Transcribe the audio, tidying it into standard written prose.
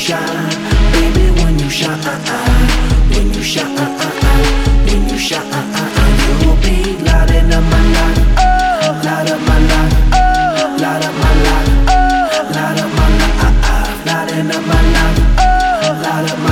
shine, baby, when you shine, when you shine, when you shine, you'll be lighting up my life, light up my life, light up my life, light up my life, lighting up my life, light up my